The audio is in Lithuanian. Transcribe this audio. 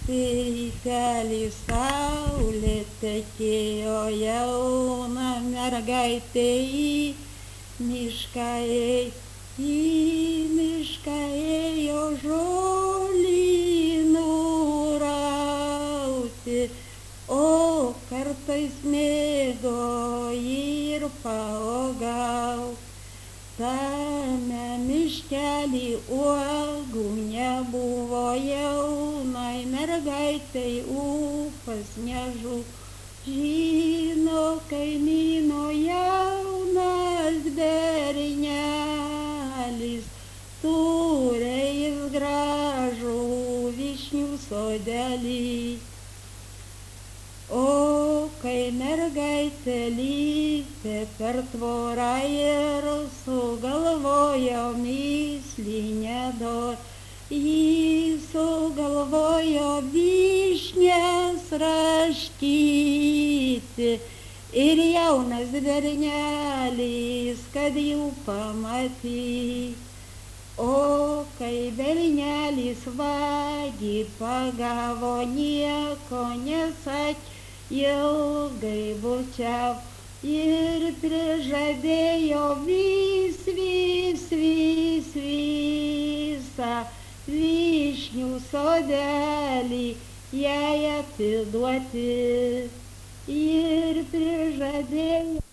Į kelią saulė tekėjo, jauna mergaitė į mišką ėjo žolynų rauti, o kartais mėgo ir pauogaut. Tame miškelį uogų nebuvo, jaunai mergaitei ūpas nežuvo. Žino kaimyno jaunas bernelis, turėjęs gražų vyšnių sodelį. O kai mergaitė lypė per tvorą ir sugalvojo mįslį nedorą, ji sugalvojo vyšnias raškyti ir jaunas bernelis, kad jų pamatys. O kai bernelis vagį pagavo, nieko nesakė, ilgai bučiavo ir prižadėjo visą vyšnių sodelį jai atiduoti ir prižadėjo.